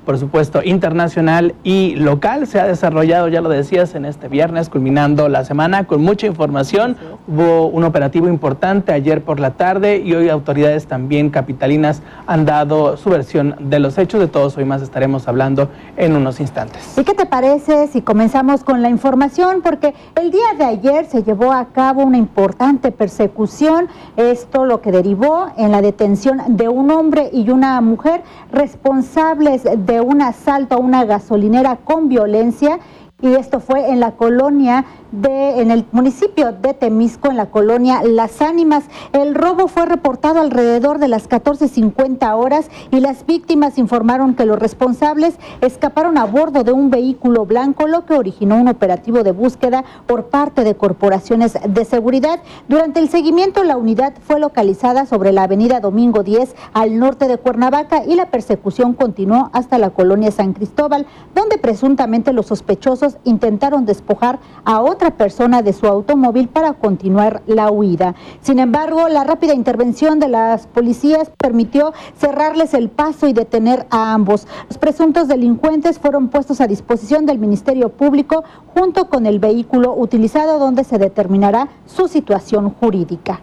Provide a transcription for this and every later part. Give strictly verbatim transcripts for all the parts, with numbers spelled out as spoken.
por supuesto, internacional y local. Se ha desarrollado, ya lo decías, en este viernes, culminando la semana con mucha información. Hubo un operativo importante ayer por la tarde y hoy autoridades también capitalinas han dado su versión de los hechos. De todos hoy más estaremos hablando en unos instantes. ¿Y qué te parece si comenzamos con la información? Porque el día de ayer se llevó a cabo una importante persecución, esto lo que derivó en la detención de un hombre y una mujer responsables de un asalto a una gasolinera con violencia, y esto fue en la colonia de, en el municipio de Temisco, en la colonia Las Ánimas. El robo fue reportado alrededor de las catorce cincuenta horas y las víctimas informaron que los responsables escaparon a bordo de un vehículo blanco, lo que originó un operativo de búsqueda por parte de corporaciones de seguridad. Durante el seguimiento, la unidad fue localizada sobre la avenida Domingo diez al norte de Cuernavaca y la persecución continuó hasta la colonia San Cristóbal, donde presuntamente los sospechosos intentaron despojar a otra persona de su automóvil para continuar la huida. Sin embargo, la rápida intervención de las policías permitió cerrarles el paso y detener a ambos. Los presuntos delincuentes fueron puestos a disposición del Ministerio Público junto con el vehículo utilizado, donde se determinará su situación jurídica.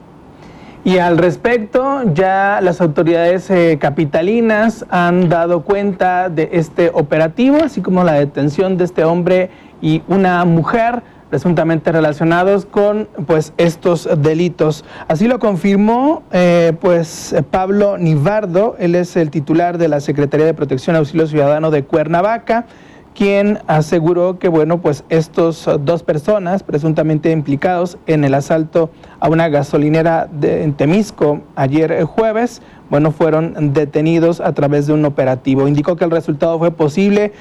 Y al respecto, ya las autoridades eh, capitalinas han dado cuenta de este operativo, así como la detención de este hombre y una mujer presuntamente relacionados con pues estos delitos. Así lo confirmó eh, pues Pablo Nivardo. Él es el titular de la Secretaría de Protección y Auxilio Ciudadano de Cuernavaca, quien aseguró que, bueno, pues estos dos personas presuntamente implicados en el asalto a una gasolinera de, en Temisco ayer jueves, bueno, fueron detenidos a través de un operativo. Indicó que el resultado fue posible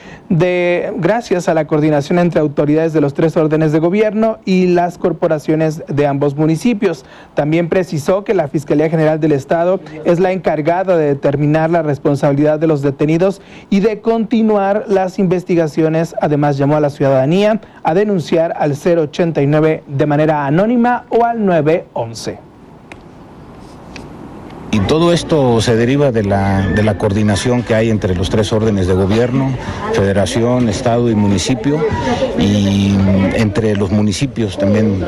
de gracias a la coordinación entre autoridades de los tres órdenes de gobierno y las corporaciones de ambos municipios. También precisó que la Fiscalía General del Estado es la encargada de determinar la responsabilidad de los detenidos y de continuar las investigaciones. Además, llamó a la ciudadanía a denunciar al cero ochenta y nueve de manera anónima o al nueve once. Y todo esto se deriva de la, de la coordinación que hay entre los tres órdenes de gobierno, federación, estado y municipio, y entre los municipios también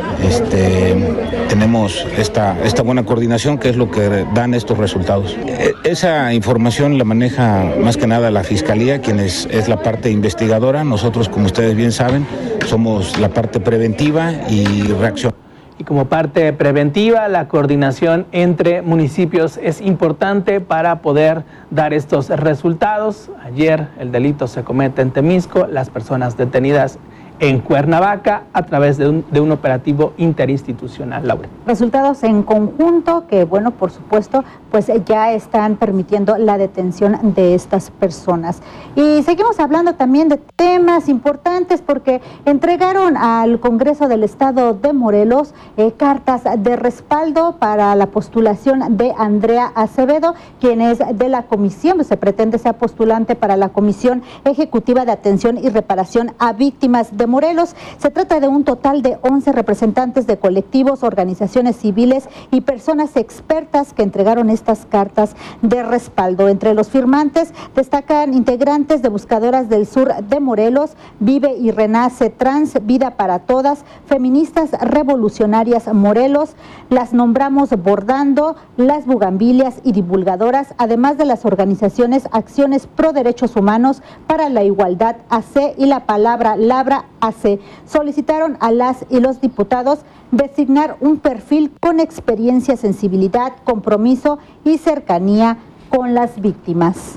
este, tenemos esta, esta buena coordinación, que es lo que dan estos resultados. Esa información la maneja más que nada la Fiscalía, quien es, es la parte investigadora. Nosotros, como ustedes bien saben, somos la parte preventiva y reacción. Y como parte preventiva, la coordinación entre municipios es importante para poder dar estos resultados. Ayer el delito se comete en Temisco, las personas detenidas en Cuernavaca a través de un, de un operativo interinstitucional. Laura. Resultados en conjunto que, bueno, por supuesto, pues ya están permitiendo la detención de estas personas. Y seguimos hablando también de temas importantes porque entregaron al Congreso del Estado de Morelos eh, cartas de respaldo para la postulación de Andrea Acevedo, quien es de la comisión, pues se pretende sea postulante para la Comisión Ejecutiva de Atención y Reparación a Víctimas de Morelos. Se trata de un total de once representantes de colectivos, organizaciones civiles y personas expertas que entregaron estas cartas de respaldo. Entre los firmantes destacan integrantes de Buscadoras del Sur de Morelos, Vive y Renace Trans, Vida para Todas, Feministas Revolucionarias Morelos, Las Nombramos Bordando, Las Bugambilias y Divulgadoras, además de las organizaciones Acciones Pro Derechos Humanos para la Igualdad A C y la Palabra Labra A C. Solicitaron a las y los diputados designar un perfil con experiencia, sensibilidad, compromiso y cercanía con las víctimas.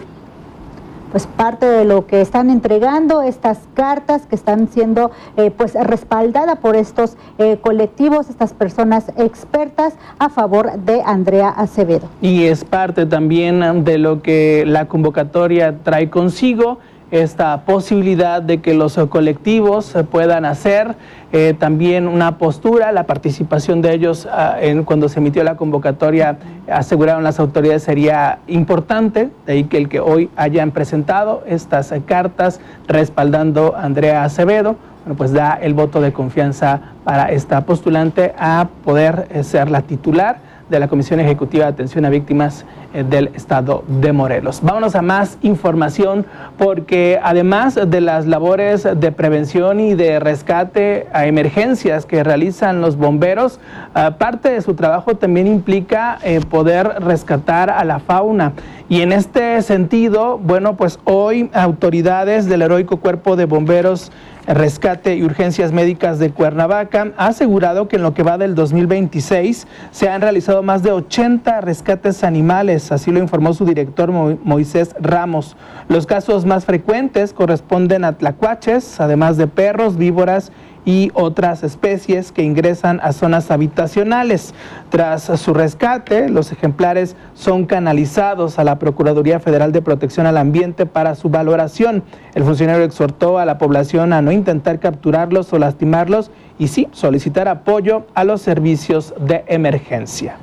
Pues parte de lo que están entregando estas cartas que están siendo eh, pues respaldadas por estos eh, colectivos, estas personas expertas a favor de Andrea Acevedo. Y es parte también de lo que la convocatoria trae consigo, esta posibilidad de que los colectivos puedan hacer eh, también una postura, la participación de ellos uh, en, cuando se emitió la convocatoria, aseguraron las autoridades sería importante, de ahí que el que hoy hayan presentado estas eh, cartas respaldando a Andrea Acevedo, bueno, pues da el voto de confianza para esta postulante a poder eh, ser la titular de la Comisión Ejecutiva de Atención a Víctimas eh, del Estado de Morelos. Vámonos a más información, porque además de las labores de prevención y de rescate a emergencias que realizan los bomberos, eh, parte de su trabajo también implica eh, poder rescatar a la fauna. Y en este sentido, bueno, pues hoy autoridades del heroico Cuerpo de Bomberos, Rescate y Urgencias Médicas de Cuernavaca ha asegurado que en lo que va del dos mil veintiséis se han realizado más de ochenta rescates animales, así lo informó su director Mo Moisés Ramos. Los casos más frecuentes corresponden a tlacuaches, además de perros, víboras y otras especies que ingresan a zonas habitacionales. Tras su rescate, los ejemplares son canalizados a la Procuraduría Federal de Protección al Ambiente para su valoración. El funcionario exhortó a la población a no intentar capturarlos o lastimarlos y sí solicitar apoyo a los servicios de emergencia.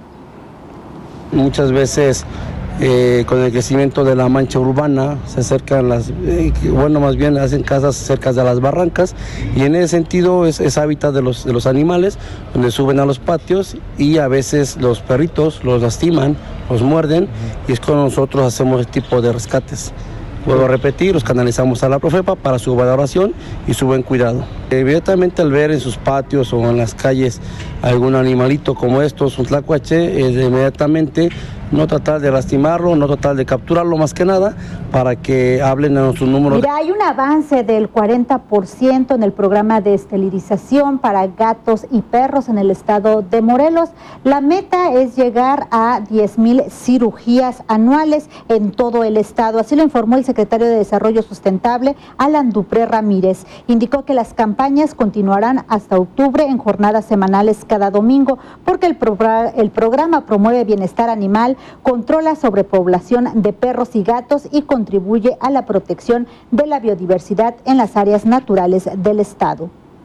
Muchas veces Eh, con el crecimiento de la mancha urbana se acercan las, eh, bueno, más bien hacen casas cerca de las barrancas, y en ese sentido es, es hábitat de los, de los animales, donde suben a los patios y a veces los perritos los lastiman, los muerden, y es cuando nosotros hacemos este tipo de rescates. Vuelvo a repetir, los canalizamos a la Profepa para su valoración y su buen cuidado. Inmediatamente al ver en sus patios o en las calles algún animalito como estos, un tlacuache, es inmediatamente no tratar de lastimarlo, no tratar de capturarlo más que nada, para que hablen a nuestros números. Mira, hay un avance del cuarenta por ciento en el programa de esterilización para gatos y perros en el estado de Morelos. La meta es llegar a diez mil cirugías anuales en todo el estado. Así lo informó el secretario de Desarrollo Sustentable, Alan Dupré Ramírez. Indicó que las campañas continuarán hasta octubre en jornadas semanales cada domingo, porque el, pro el programa promueve bienestar animal, controla sobrepoblación de perros y gatos y contribuye a la protección de la biodiversidad en las áreas naturales del estado.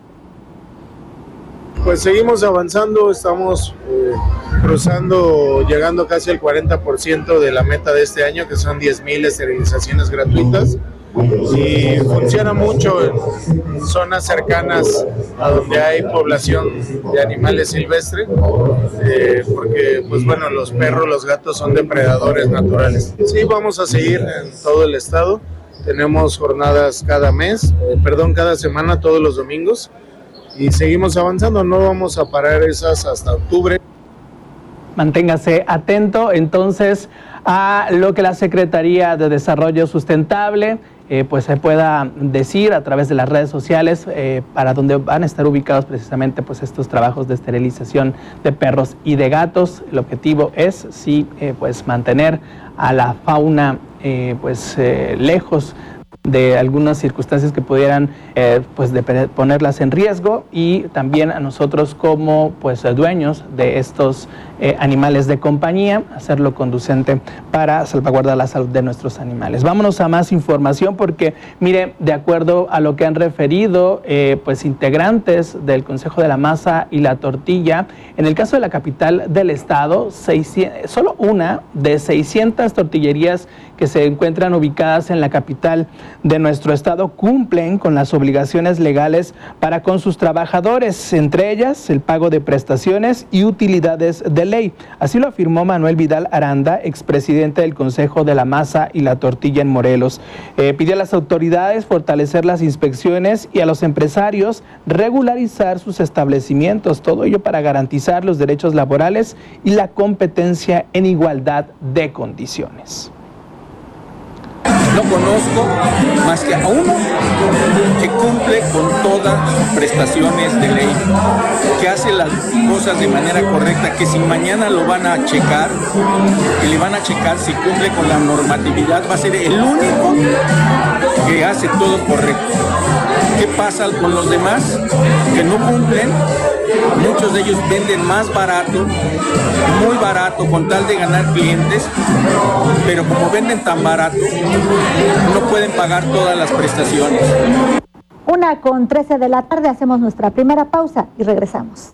Pues seguimos avanzando, estamos eh, cruzando, llegando casi al cuarenta por ciento de la meta de este año, que son diez mil esterilizaciones gratuitas, y funciona mucho en zonas cercanas a donde hay población de animales silvestres, eh, porque pues bueno, los perros, los gatos son depredadores naturales. Sí, vamos a seguir en todo el estado, tenemos jornadas cada mes, eh, perdón, cada semana, todos los domingos, y seguimos avanzando, no vamos a parar esas hasta octubre. Manténgase atento entonces a lo que la Secretaría de Desarrollo Sustentable eh, pues se pueda decir a través de las redes sociales, eh, para donde van a estar ubicados precisamente pues estos trabajos de esterilización de perros y de gatos. El objetivo es sí eh, pues mantener a la fauna eh, pues eh, lejos de algunas circunstancias que pudieran eh, pues de ponerlas en riesgo, y también a nosotros como pues dueños de estos eh, animales de compañía, hacerlo conducente para salvaguardar la salud de nuestros animales. Vámonos a más información, porque mire, de acuerdo a lo que han referido eh, pues integrantes del Consejo de la Masa y la Tortilla, en el caso de la capital del estado, seiscientos, solo una de seiscientas tortillerías que se encuentran ubicadas en la capital de nuestro estado cumplen con las obligaciones legales para con sus trabajadores, entre ellas el pago de prestaciones y utilidades de ley. Así lo afirmó Manuel Vidal Aranda, expresidente del Consejo de la Masa y la Tortilla en Morelos. Eh, pidió a las autoridades fortalecer las inspecciones y a los empresarios regularizar sus establecimientos, todo ello para garantizar los derechos laborales y la competencia en igualdad de condiciones. No conozco más que a uno que cumple con todas sus prestaciones de ley, que hace las cosas de manera correcta, que si mañana lo van a checar, que le van a checar si cumple con la normatividad, va a ser el único que hace todo correcto. ¿Qué pasa con los demás que no cumplen? Muchos de ellos venden más barato, muy barato, con tal de ganar clientes, pero como venden tan barato, no pueden pagar todas las prestaciones. Una con trece de la tarde, hacemos nuestra primera pausa y regresamos.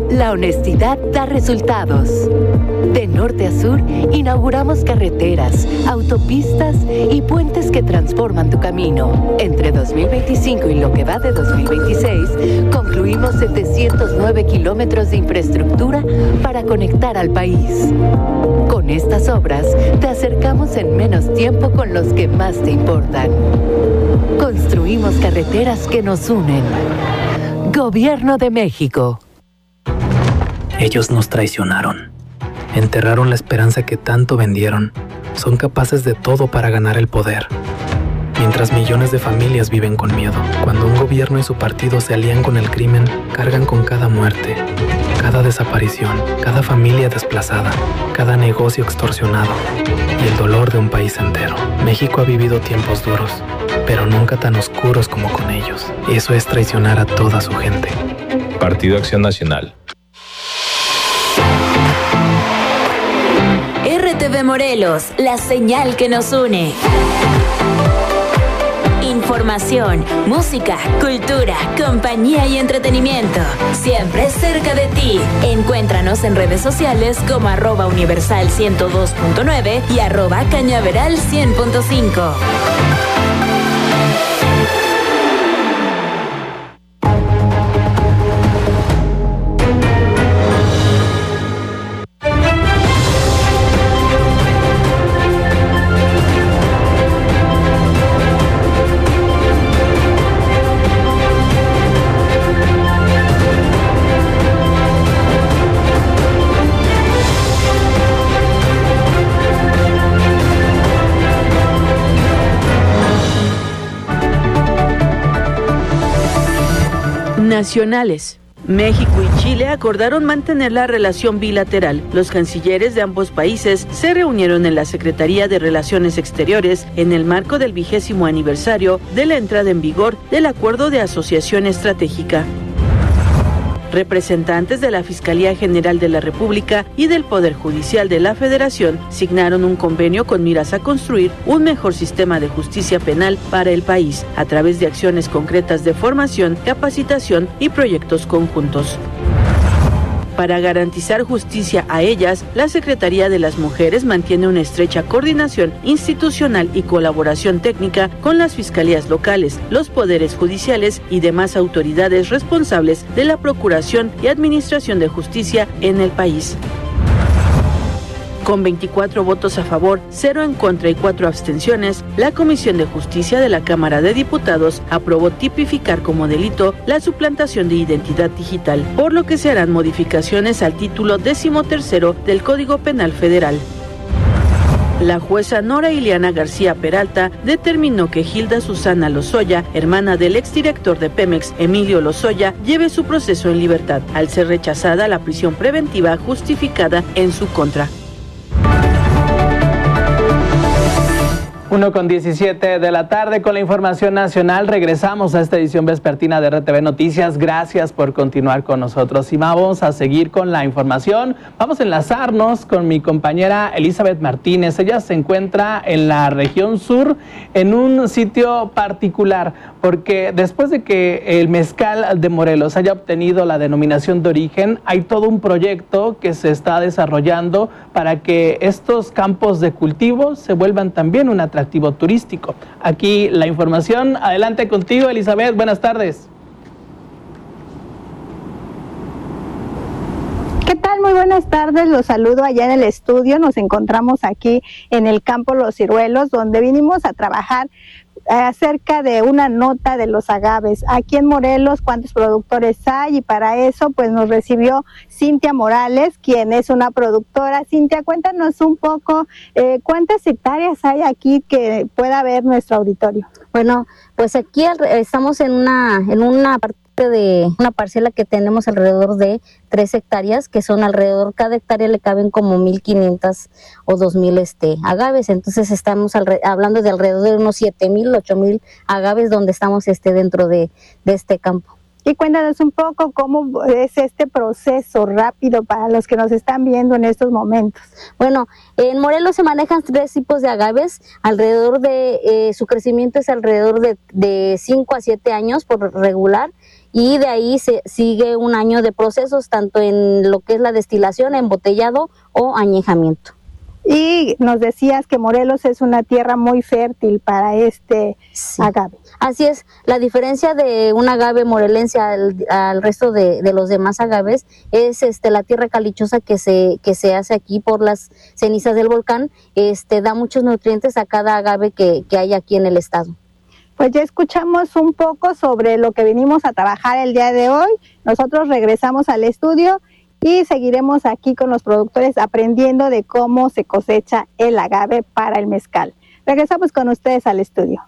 La honestidad da resultados. De norte a sur, inauguramos carreteras, autopistas y puentes que transforman tu camino. Entre dos mil veinticinco y lo que va de dos mil veintiséis, concluimos setecientos nueve kilómetros de infraestructura para conectar al país. Con estas obras, te acercamos en menos tiempo con los que más te importan. Construimos carreteras que nos unen. Gobierno de México. Ellos nos traicionaron. Enterraron la esperanza que tanto vendieron. Son capaces de todo para ganar el poder. Mientras millones de familias viven con miedo. Cuando un gobierno y su partido se alían con el crimen, cargan con cada muerte, cada desaparición, cada familia desplazada, cada negocio extorsionado y el dolor de un país entero. México ha vivido tiempos duros, pero nunca tan oscuros como con ellos. Eso es traicionar a toda su gente. Partido Acción Nacional. R T V Morelos, la señal que nos une. Información, música, cultura, compañía y entretenimiento. Siempre cerca de ti. Encuéntranos en redes sociales como arroba universal ciento dos punto nueve y arroba cañaveral cien punto cinco. Nacionales. México y Chile acordaron mantener la relación bilateral. Los cancilleres de ambos países se reunieron en la Secretaría de Relaciones Exteriores en el marco del vigésimo aniversario de la entrada en vigor del Acuerdo de Asociación Estratégica. Representantes de la Fiscalía General de la República y del Poder Judicial de la Federación signaron un convenio con miras a construir un mejor sistema de justicia penal para el país, a través de acciones concretas de formación, capacitación y proyectos conjuntos. Para garantizar justicia a ellas, la Secretaría de las Mujeres mantiene una estrecha coordinación institucional y colaboración técnica con las fiscalías locales, los poderes judiciales y demás autoridades responsables de la procuración y administración de justicia en el país. Con veinticuatro votos a favor, cero en contra y cuatro abstenciones, la Comisión de Justicia de la Cámara de Diputados aprobó tipificar como delito la suplantación de identidad digital, por lo que se harán modificaciones al título decimotercero del Código Penal Federal. La jueza Nora Ileana García Peralta determinó que Hilda Susana Lozoya, hermana del exdirector de Pemex, Emilio Lozoya, lleve su proceso en libertad, al ser rechazada la prisión preventiva justificada en su contra. uno con diecisiete de la tarde con la información nacional. Regresamos a esta edición vespertina de R T V Noticias. Gracias por continuar con nosotros. Y vamos a seguir con la información. Vamos a enlazarnos con mi compañera Elizabeth Martínez. Ella se encuentra en la región sur, en un sitio particular, porque después de que el mezcal de Morelos haya obtenido la denominación de origen, hay todo un proyecto que se está desarrollando para que estos campos de cultivo se vuelvan también un atractivo turístico. Aquí la información. Adelante contigo, Elizabeth. Buenas tardes. ¿Qué tal? Muy buenas tardes. Los saludo allá en el estudio. Nos encontramos aquí en el campo Los Ciruelos, donde vinimos a trabajar acerca de una nota de los agaves. Aquí en Morelos, ¿cuántos productores hay? Y para eso, pues nos recibió Cintia Morales, quien es una productora. Cintia, cuéntanos un poco, eh, ¿cuántas hectáreas hay aquí que pueda ver nuestro auditorio? Bueno, pues aquí estamos en una, en una parte de una parcela que tenemos alrededor de tres hectáreas, que son alrededor, cada hectárea le caben como mil quinientas o dos mil este, agaves. Entonces estamos alre, hablando de alrededor de unos siete mil, ocho mil agaves donde estamos este, dentro de, de este campo. Y cuéntanos un poco cómo es este proceso rápido para los que nos están viendo en estos momentos. Bueno, en Morelos se manejan tres tipos de agaves, alrededor de, eh, su crecimiento es alrededor de, de cinco a siete años por regular, y de ahí se sigue un año de procesos, tanto en lo que es la destilación, embotellado o añejamiento. Y nos decías que Morelos es una tierra muy fértil para este sí. agave. Así es, la diferencia de un agave morelense al, al resto de, de los demás agaves es este la tierra calichosa que se que se hace aquí por las cenizas del volcán, este da muchos nutrientes a cada agave que, que hay aquí en el estado. Pues ya escuchamos un poco sobre lo que vinimos a trabajar el día de hoy. Nosotros regresamos al estudio y seguiremos aquí con los productores aprendiendo de cómo se cosecha el agave para el mezcal. Regresamos con ustedes al estudio.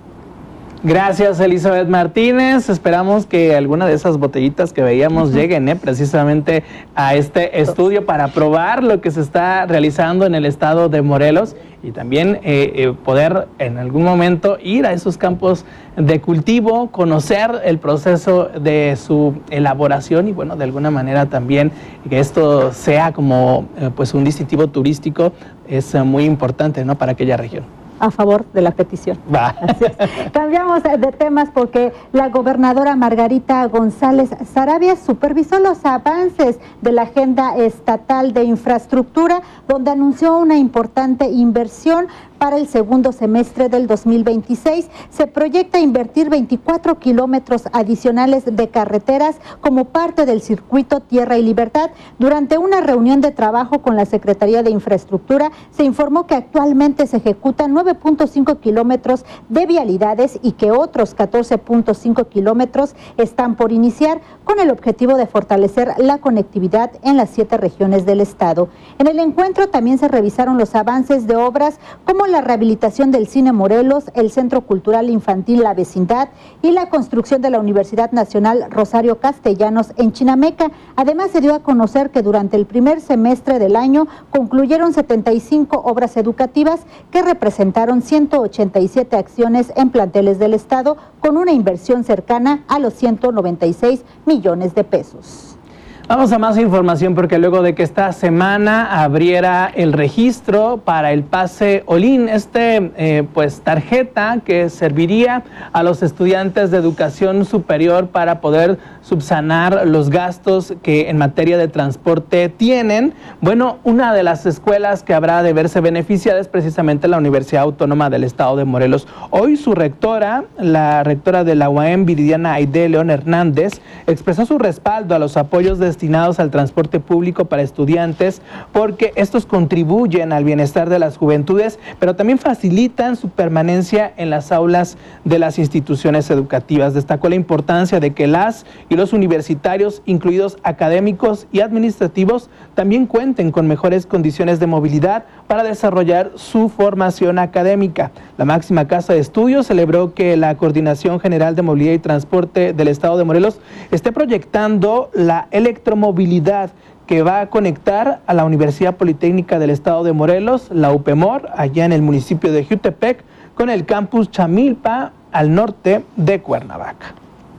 Gracias, Elizabeth Martínez. Esperamos que alguna de esas botellitas que veíamos uh-huh. lleguen eh, precisamente a este estudio para probar lo que se está realizando en el estado de Morelos y también eh, eh, poder en algún momento ir a esos campos de cultivo, conocer el proceso de su elaboración y bueno, de alguna manera también que esto sea como eh, pues un distintivo turístico es eh, muy importante, ¿no?, para aquella región. A favor de la petición. Va. Cambiamos de temas porque la gobernadora Margarita González Saravia supervisó los avances de la agenda estatal de infraestructura, donde anunció una importante inversión para el segundo semestre del dos mil veintiséis. Se proyecta invertir veinticuatro kilómetros adicionales de carreteras como parte del circuito Tierra y Libertad. Durante una reunión de trabajo con la Secretaría de Infraestructura, se informó que actualmente se ejecutan nueve punto cinco kilómetros de vialidades y que otros catorce punto cinco kilómetros están por iniciar, con el objetivo de fortalecer la conectividad en las siete regiones del estado. En el encuentro también se revisaron los avances de obras como la rehabilitación del Cine Morelos, el Centro Cultural Infantil La Vecindad y la construcción de la Universidad Nacional Rosario Castellanos en Chinameca. Además, se dio a conocer que durante el primer semestre del año concluyeron setenta y cinco obras educativas que representaron ciento ochenta y siete acciones en planteles del estado, con una inversión cercana a los ciento noventa y seis millones de pesos. Vamos a más información porque luego de que esta semana abriera el registro para el Pase Olin, este eh, pues tarjeta que serviría a los estudiantes de educación superior para poder subsanar los gastos que en materia de transporte tienen. Bueno, una de las escuelas que habrá de verse beneficiada es precisamente la Universidad Autónoma del Estado de Morelos. Hoy su rectora, la rectora de la U A M, Viridiana Aide León Hernández, expresó su respaldo a los apoyos de destinados al transporte público para estudiantes porque estos contribuyen al bienestar de las juventudes, pero también facilitan su permanencia en las aulas de las instituciones educativas. Destacó la importancia de que las y los universitarios, incluidos académicos y administrativos, también cuenten con mejores condiciones de movilidad para desarrollar su formación académica. La máxima casa de estudios celebró que la Coordinación General de Movilidad y Transporte del Estado de Morelos esté proyectando la electromovilidad que va a conectar a la Universidad Politécnica del Estado de Morelos, la U P M O R, allá en el municipio de Jutepec, con el campus Chamilpa, al norte de Cuernavaca.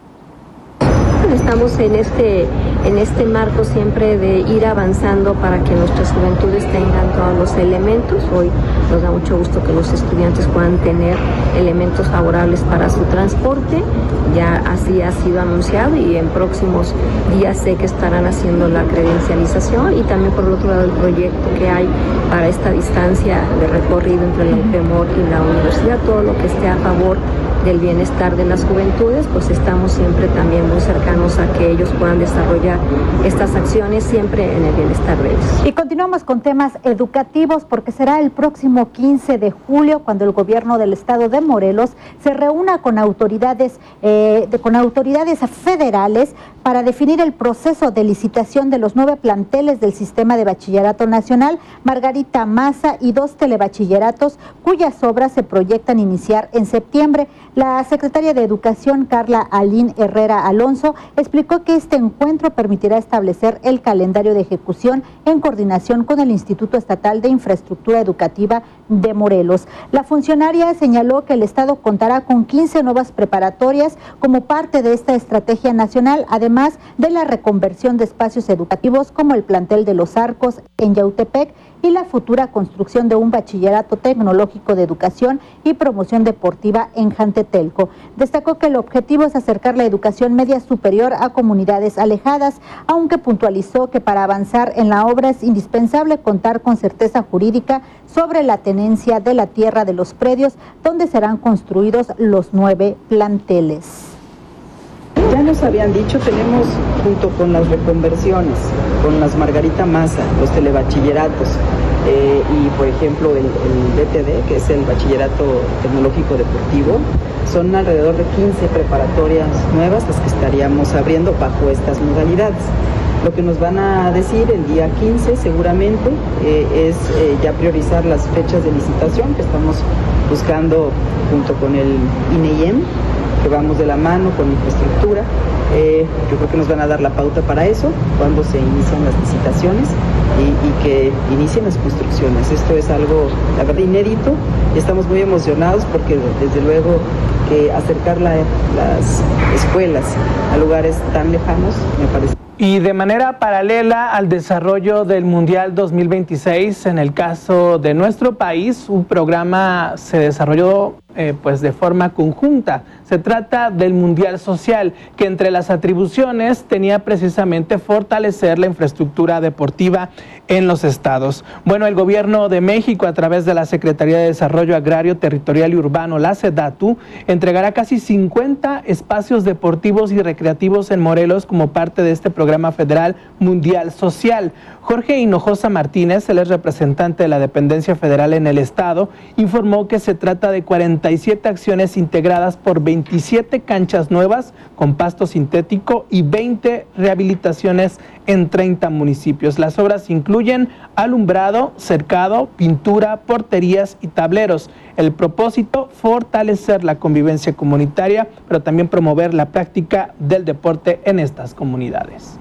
Estamos en este, en este marco siempre de ir avanzando para que nuestras juventudes tengan todos los elementos. Hoy nos da mucho gusto que los estudiantes puedan tener elementos favorables para su transporte. Ya así ha sido anunciado y en próximos días sé que estarán haciendo la credencialización, y también por el otro lado el proyecto que hay para esta distancia de recorrido entre la U P M O R y la universidad, todo lo que esté a favor del bienestar de las juventudes, pues estamos siempre también muy cercanos a que ellos puedan desarrollar estas acciones siempre en el bienestar de ellos. Y continuamos con temas educativos porque será el próximo quince de julio cuando el gobierno del estado de Morelos se reúna con autoridades, eh, de, con autoridades federales para definir el proceso de licitación de los nueve planteles del Sistema de Bachillerato Nacional, Margarita Maza, y dos telebachilleratos cuyas obras se proyectan iniciar en septiembre. La secretaria de Educación, Carla Alín Herrera Alonso, explicó que este encuentro permitirá establecer el calendario de ejecución en coordinación con el Instituto Estatal de Infraestructura Educativa de Morelos. La funcionaria señaló que el estado contará con quince nuevas preparatorias como parte de esta estrategia nacional, además además de la reconversión de espacios educativos como el plantel de Los Arcos en Yautepec y la futura construcción de un bachillerato tecnológico de educación y promoción deportiva en Jantetelco. Destacó que el objetivo es acercar la educación media superior a comunidades alejadas, aunque puntualizó que para avanzar en la obra es indispensable contar con certeza jurídica sobre la tenencia de la tierra de los predios donde serán construidos los nueve planteles. Ya nos habían dicho, tenemos junto con las reconversiones, con las Margarita Maza, los telebachilleratos eh, y por ejemplo el, el B T D, que es el Bachillerato Tecnológico Deportivo, son alrededor de quince preparatorias nuevas las que estaríamos abriendo bajo estas modalidades. Lo que nos van a decir el día quince seguramente eh, es eh, ya priorizar las fechas de licitación que estamos buscando junto con el I N E I E M, que vamos de la mano con infraestructura. Eh, yo creo que nos van a dar la pauta para eso, cuando se inician las licitaciones y, y que inicien las construcciones. Esto es algo, la verdad, inédito y estamos muy emocionados porque desde luego que acercar la, las escuelas a lugares tan lejanos me parece. Y de manera paralela al desarrollo del Mundial dos mil veintiséis, en el caso de nuestro país, un programa se desarrolló eh, pues de forma conjunta. Se trata del Mundial Social, que entre las atribuciones tenía precisamente fortalecer la infraestructura deportiva en los estados. Bueno, el Gobierno de México, a través de la Secretaría de Desarrollo Agrario, Territorial y Urbano, la SEDATU, entregará casi cincuenta espacios deportivos y recreativos en Morelos como parte de este programa federal Mundial Social. Jorge Hinojosa Martínez, él es representante de la dependencia federal en el estado, informó que se trata de cuarenta y siete acciones integradas por veintisiete canchas nuevas con pasto sintético y veinte rehabilitaciones en treinta municipios. Las obras incluyen alumbrado, cercado, pintura, porterías y tableros. El propósito, fortalecer la convivencia comunitaria, pero también promover la práctica del deporte en estas comunidades.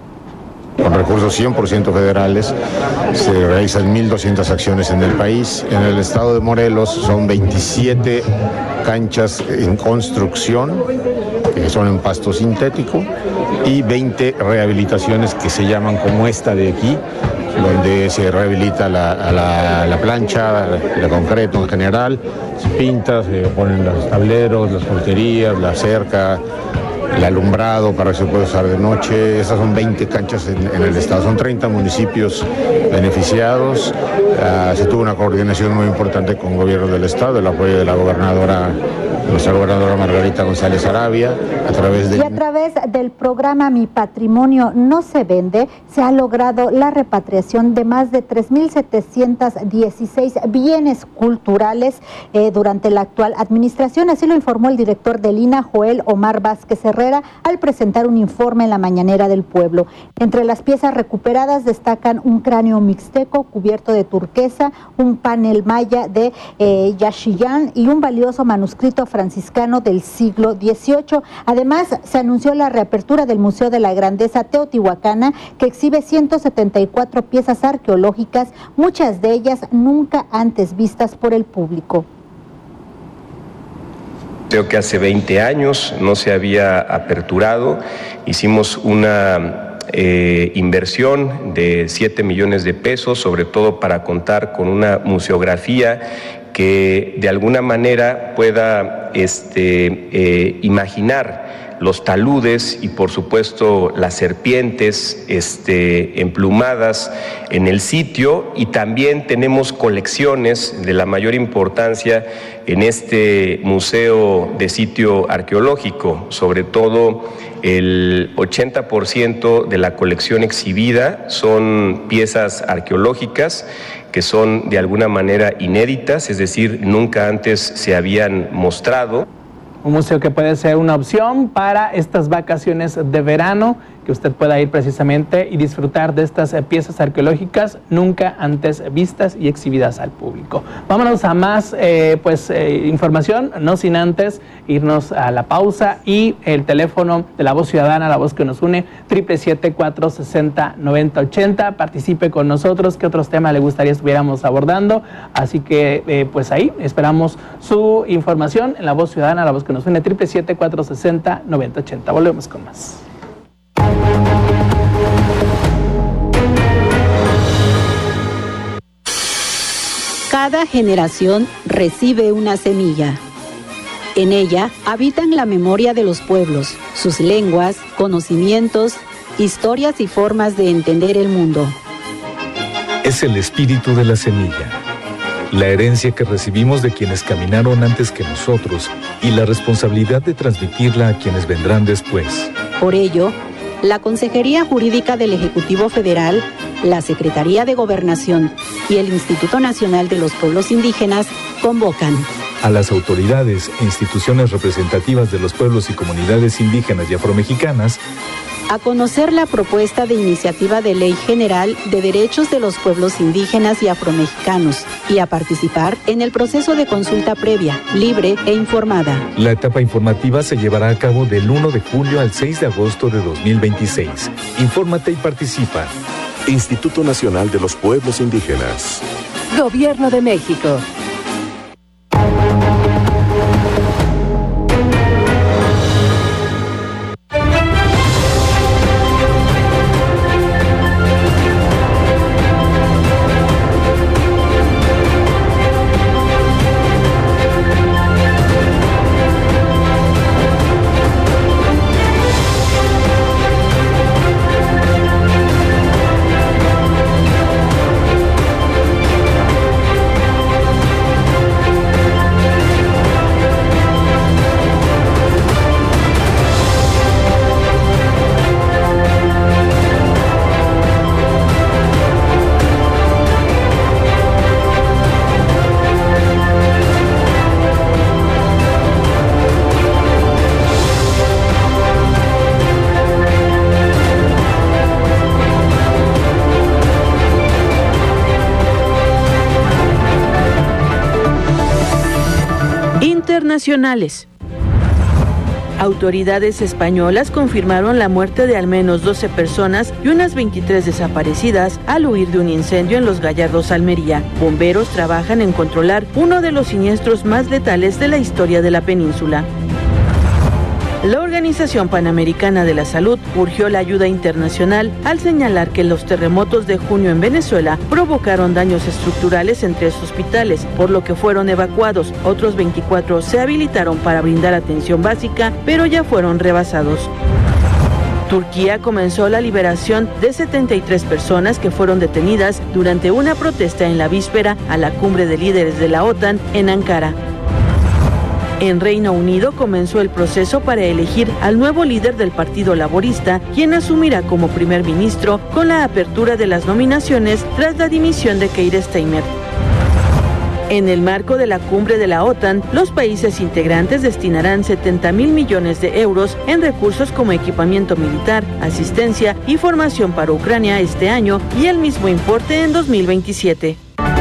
Con recursos cien por ciento federales se realizan mil doscientas acciones en el país. En el estado de Morelos son veintisiete canchas en construcción, que son en pasto sintético, y veinte rehabilitaciones que se llaman como esta de aquí, donde se rehabilita la, la, la plancha, el concreto en general, se pinta, se ponen los tableros, las porterías, la cerca, el alumbrado para que se pueda usar de noche. Esas son veinte canchas en, en el estado, son treinta municipios beneficiados. Uh, se tuvo una coordinación muy importante con el gobierno del estado, el apoyo de la gobernadora, nuestra gobernadora Margarita González Arabia, a través de... Y a través del programa Mi Patrimonio No Se Vende, se ha logrado la repatriación de más de tres mil setecientos dieciséis bienes culturales eh, durante la actual administración. Así lo informó el director del I N A, Joel Omar Vázquez Herrera, al presentar un informe en la Mañanera del Pueblo. Entre las piezas recuperadas destacan un cráneo mixteco cubierto de turquesa, un panel maya de eh, Yaxchillán y un valioso manuscrito franciscano del siglo dieciocho. Además, se anunció la reapertura del Museo de la Grandeza Teotihuacana, que exhibe ciento setenta y cuatro piezas arqueológicas, muchas de ellas nunca antes vistas por el público. Creo que hace veinte años no se había aperturado. Hicimos una eh, inversión de siete millones de pesos, sobre todo para contar con una museografía que de alguna manera pueda este, eh, imaginar los taludes y por supuesto las serpientes este, emplumadas en el sitio, y también tenemos colecciones de la mayor importancia en este museo de sitio arqueológico. Sobre todo el ochenta por ciento de la colección exhibida son piezas arqueológicas que son de alguna manera inéditas, es decir, nunca antes se habían mostrado. Un museo que puede ser una opción para estas vacaciones de verano, que usted pueda ir precisamente y disfrutar de estas piezas arqueológicas nunca antes vistas y exhibidas al público. Vámonos a más eh, pues, eh, información, no sin antes irnos a la pausa y el teléfono de La Voz Ciudadana, la voz que nos une, siete siete siete, cuatro seis cero, nueve cero ocho cero. Participe con nosotros, qué otros temas le gustaría estuviéramos abordando. Así que eh, pues ahí esperamos su información en La Voz Ciudadana, la voz que nos une, siete siete siete, cuatro seis cero, nueve cero ocho cero. Volvemos con más. Cada generación recibe una semilla. En ella habitan la memoria de los pueblos, sus lenguas, conocimientos, historias y formas de entender el mundo. Es el espíritu de la semilla, la herencia que recibimos de quienes caminaron antes que nosotros y la responsabilidad de transmitirla a quienes vendrán después. Por ello, la Consejería Jurídica del Ejecutivo Federal, la Secretaría de Gobernación y el Instituto Nacional de los Pueblos Indígenas convocan a las autoridades e instituciones representativas de los pueblos y comunidades indígenas y afromexicanas a conocer la propuesta de iniciativa de ley general de derechos de los pueblos indígenas y afromexicanos y a participar en el proceso de consulta previa, libre e informada. La etapa informativa se llevará a cabo del primero de julio al seis de agosto de dos mil veintiséis. Infórmate y participa. Instituto Nacional de los Pueblos Indígenas. Gobierno de México. Internacionales. Autoridades españolas confirmaron la muerte de al menos doce personas y unas veintitrés desaparecidas al huir de un incendio en Los Gallardos, Almería. Bomberos trabajan en controlar uno de los siniestros más letales de la historia de la península. La Organización Panamericana de la Salud urgió la ayuda internacional al señalar que los terremotos de junio en Venezuela provocaron daños estructurales en tres hospitales, por lo que fueron evacuados. Otros veinticuatro se habilitaron para brindar atención básica, pero ya fueron rebasados. Turquía comenzó la liberación de setenta y tres personas que fueron detenidas durante una protesta en la víspera a la cumbre de líderes de la OTAN en Ankara. En Reino Unido comenzó el proceso para elegir al nuevo líder del Partido Laborista, quien asumirá como primer ministro con la apertura de las nominaciones tras la dimisión de Keir Starmer. En el marco de la cumbre de la OTAN, los países integrantes destinarán setenta mil millones de euros en recursos como equipamiento militar, asistencia y formación para Ucrania este año y el mismo importe en dos mil veintisiete.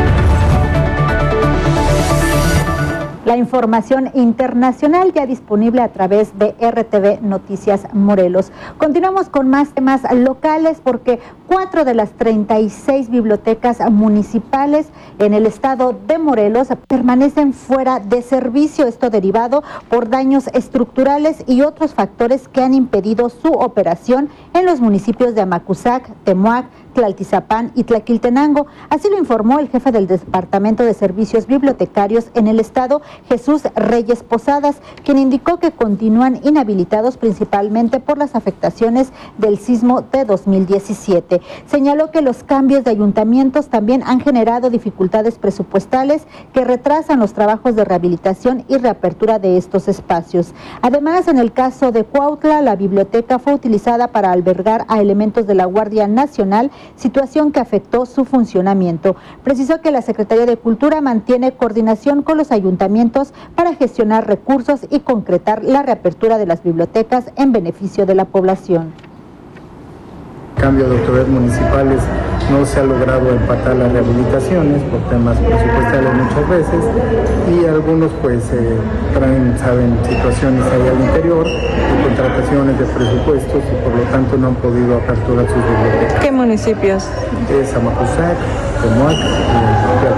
La información internacional ya disponible a través de R T V Noticias Morelos. Continuamos con más temas locales porque cuatro de las treinta y seis bibliotecas municipales en el estado de Morelos permanecen fuera de servicio, esto derivado por daños estructurales y otros factores que han impedido su operación en los municipios de Amacuzac, Temuac, Tlaltizapán y Tlaquiltenango. Así lo informó el jefe del Departamento de Servicios Bibliotecarios en el estado, Jesús Reyes Posadas, quien indicó que continúan inhabilitados principalmente por las afectaciones del sismo de dos mil diecisiete. Señaló que los cambios de ayuntamientos también han generado dificultades presupuestales que retrasan los trabajos de rehabilitación y reapertura de estos espacios. Además, en el caso de Cuautla, la biblioteca fue utilizada para albergar a elementos de la Guardia Nacional, situación que afectó su funcionamiento. Precisó que la Secretaría de Cultura mantiene coordinación con los ayuntamientos para gestionar recursos y concretar la reapertura de las bibliotecas en beneficio de la población. Cambio de autoridades municipales no se ha logrado empatar las rehabilitaciones por temas presupuestales muchas veces y algunos pues eh, traen, saben, situaciones ahí al interior de contrataciones de presupuestos y por lo tanto no han podido aperturar sus bibliotecas. ¿Qué municipios? Es Amacuzac, Temuac,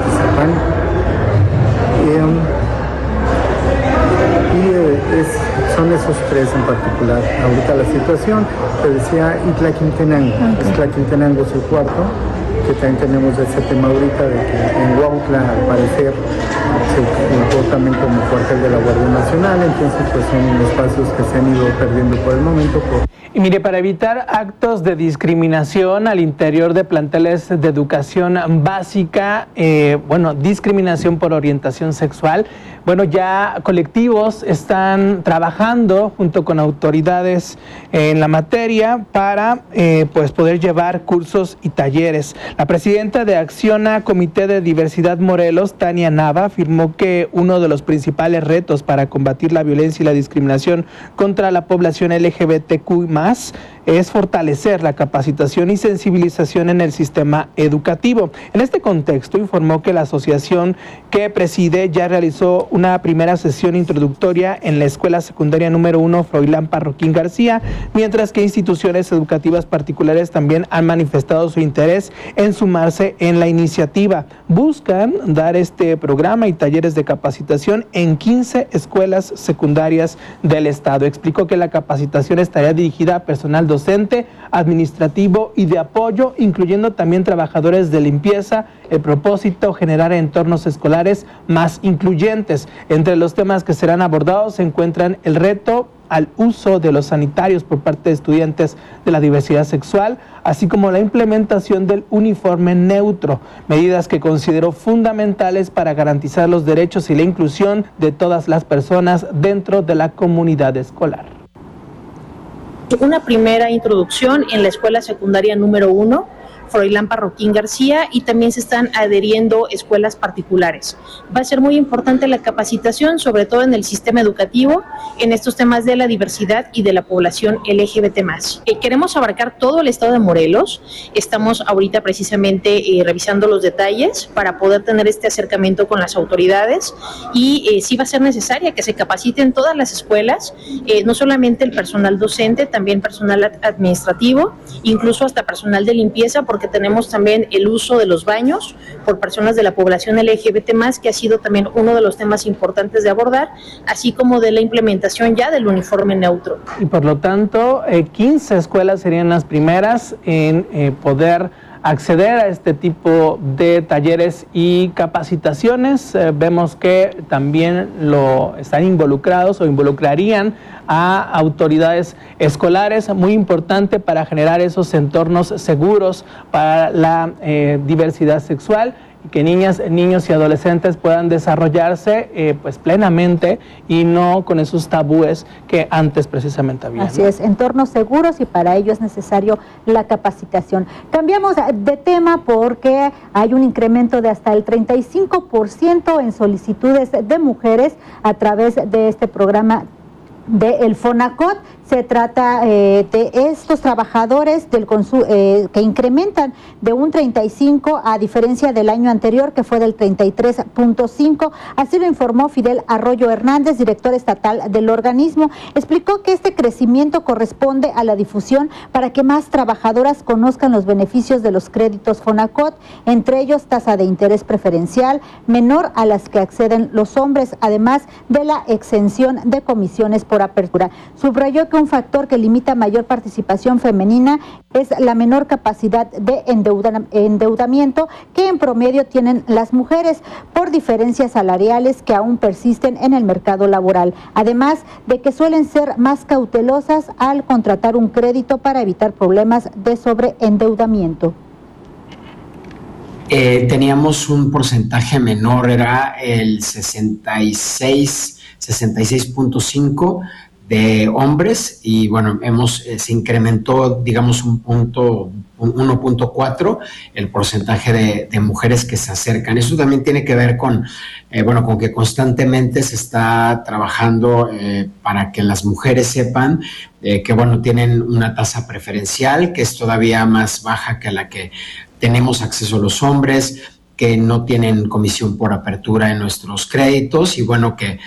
Tlaltizapán y, um, y eh, es, son esos tres en particular. Ahorita la situación, te decía, Itlaquintenango, okay. Itlaquintenango es el cuarto, que también tenemos ese tema ahorita de que en Huautla, al parecer, se colocó también como cuartel de la Guardia Nacional, entonces pues son espacios que se han ido perdiendo por el momento. Por... Y mire, para evitar actos de discriminación al interior de planteles de educación básica, eh, bueno, discriminación por orientación sexual, bueno, ya colectivos están trabajando junto con autoridades en la materia para eh, pues poder llevar cursos y talleres. La presidenta de Acciona Comité de Diversidad Morelos, Tania Nava, afirmó que uno de los principales retos para combatir la violencia y la discriminación contra la población L G B T Q más, es fortalecer la capacitación y sensibilización en el sistema educativo. En este contexto, informó que la asociación que preside ya realizó una primera sesión introductoria en la escuela secundaria número uno Froilán Parroquín García, mientras que instituciones educativas particulares también han manifestado su interés en sumarse en la iniciativa. Buscan dar este programa y talleres de capacitación en quince escuelas secundarias del estado. Explicó que la capacitación estaría dirigida a personal docente, administrativo y de apoyo, incluyendo también trabajadores de limpieza. El propósito, generar entornos escolares más incluyentes. Entre los temas que serán abordados se encuentran el reto al uso de los sanitarios por parte de estudiantes de la diversidad sexual, así como la implementación del uniforme neutro, medidas que consideró fundamentales para garantizar los derechos y la inclusión de todas las personas dentro de la comunidad escolar. Una primera introducción en la escuela secundaria número uno, Froilán Parroquín García, y también se están adheriendo escuelas particulares. Va a ser muy importante la capacitación, sobre todo en el sistema educativo, en estos temas de la diversidad y de la población L G B T más. Eh, queremos abarcar todo el estado de Morelos. Estamos ahorita precisamente eh, revisando los detalles para poder tener este acercamiento con las autoridades, y eh, sí va a ser necesaria que se capaciten todas las escuelas, eh, no solamente el personal docente, también personal administrativo, incluso hasta personal de limpieza, porque tenemos también el uso de los baños por personas de la población L G B T más, que ha sido también uno de los temas importantes de abordar, así como de la implementación ya del uniforme neutro. Y por lo tanto, eh, quince escuelas serían las primeras en eh, poder acceder a este tipo de talleres y capacitaciones. Eh, vemos que también lo están involucrados o involucrarían a autoridades escolares, muy importante para generar esos entornos seguros para la eh, diversidad sexual, y que niñas, niños y adolescentes puedan desarrollarse eh, pues plenamente y no con esos tabúes que antes precisamente había. Así ¿no? es, entornos seguros, y para ello es necesario la capacitación. Cambiamos de tema porque hay un incremento de hasta el treinta y cinco por ciento en solicitudes de mujeres a través de este programa del FONACOT. Se trata eh, de estos trabajadores del eh, que incrementan de un treinta y cinco a diferencia del año anterior, que fue del treinta y tres punto cinco. Así lo informó Fidel Arroyo Hernández, director estatal del organismo. Explicó que este crecimiento corresponde a la difusión para que más trabajadoras conozcan los beneficios de los créditos FONACOT, entre ellos tasa de interés preferencial menor a las que acceden los hombres, además de la exención de comisiones por apertura. Subrayó que un factor que limita mayor participación femenina es la menor capacidad de endeuda, endeudamiento que en promedio tienen las mujeres por diferencias salariales que aún persisten en el mercado laboral, además de que suelen ser más cautelosas al contratar un crédito para evitar problemas de sobreendeudamiento. Eh, teníamos un porcentaje menor, era el sesenta y seis punto cinco de hombres, y bueno, hemos eh, se incrementó, digamos, un punto, uno punto cuatro el porcentaje de, de mujeres que se acercan. Eso también tiene que ver con, eh, bueno, con que constantemente se está trabajando eh, para que las mujeres sepan eh, que, bueno, tienen una tasa preferencial que es todavía más baja que la que tenemos acceso a los hombres, que no tienen comisión por apertura en nuestros créditos, y bueno, que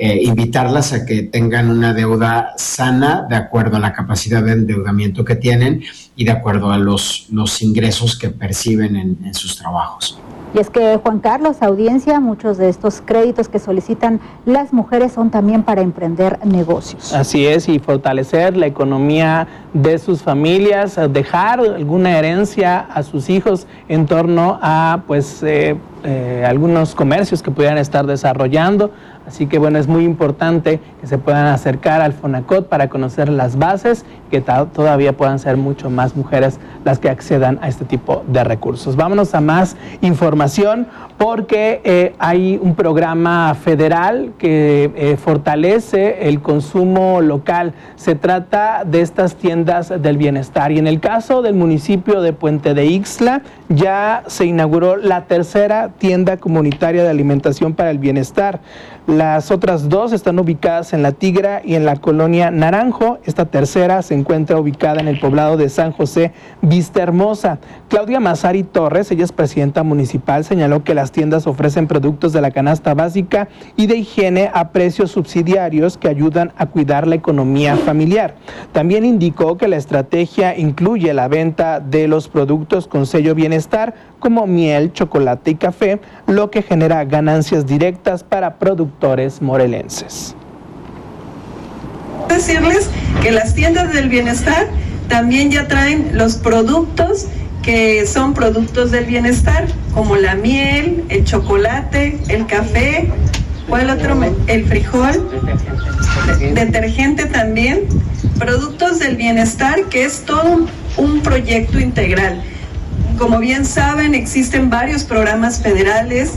eh, invitarlas a que tengan una deuda sana de acuerdo a la capacidad de endeudamiento que tienen y de acuerdo a los, los ingresos que perciben en, en sus trabajos. Y es que, Juan Carlos, audiencia, muchos de estos créditos que solicitan las mujeres son también para emprender negocios. Así es, y fortalecer la economía de sus familias, dejar alguna herencia a sus hijos en torno a pues eh, eh, algunos comercios que pudieran estar desarrollando. Así que bueno, es muy importante que se puedan acercar al FONACOT para conocer las bases, que todavía puedan ser mucho más mujeres las que accedan a este tipo de recursos. Vámonos a más información porque eh, hay un programa federal que eh, fortalece el consumo local. Se trata de estas tiendas del bienestar y en el caso del municipio de Puente de Ixtla ya se inauguró la tercera tienda comunitaria de alimentación para el bienestar. Las otras dos están ubicadas en La Tigra y en la colonia Naranjo. Esta tercera se encuentra ubicada en el poblado de San José, Vista Hermosa. Claudia Mazari Torres, ella es presidenta municipal, señaló que las tiendas ofrecen productos de la canasta básica y de higiene a precios subsidiarios que ayudan a cuidar la economía familiar. También indicó que la estrategia incluye la venta de los productos con sello bienestar, como miel, chocolate y café, lo que genera ganancias directas para productores morelenses. Decirles que las tiendas del bienestar también ya traen los productos que son productos del bienestar, como la miel, el chocolate, el café, ¿cuál otro? El frijol, detergente también, productos del bienestar, que es todo un proyecto integral. Como bien saben, existen varios programas federales